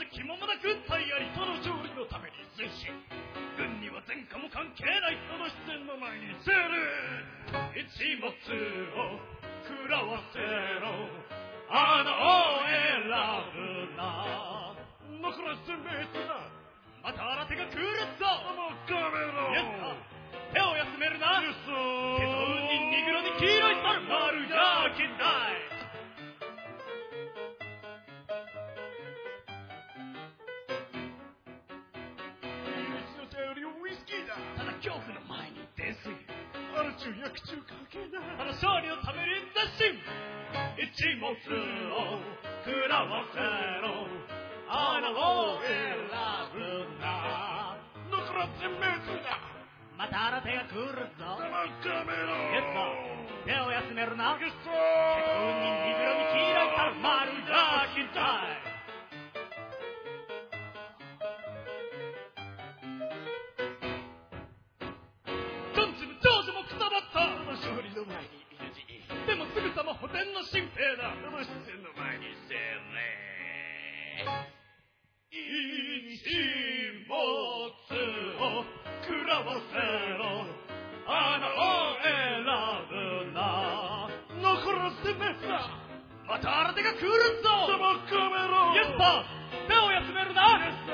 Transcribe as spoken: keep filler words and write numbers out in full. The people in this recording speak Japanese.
敵もまだ軍隊あり、その勝利のために推進。軍には前科も関係ない、その視線の前にセル。一物を食らわせろ、穴を選ぶな。残らずめつな、また新手が来るぞ。もうカメラ。イエス、手を休めるな。イエス。毛と運にニグロに黄色い猿、丸じゃきない。ただ恐怖の前に出すぎる。あの中薬中関係ない。ただ勝利のために出進。一物を食らわせろ、穴を選ぶな。残らずめつだ、また新手が来るぞ。カメラ。イエス、手を休めるな。イエス、毛と運にニグロに黄色い猿、丸じゃきたい。勝利の前にいるじ、でもすぐさま補填の新兵だ。その視線の前にせれ。一物を食らわせろ、穴を選ぶな。残らせめさ、また新手が来るぞ。カメラ。イエスパー、手を休めるな。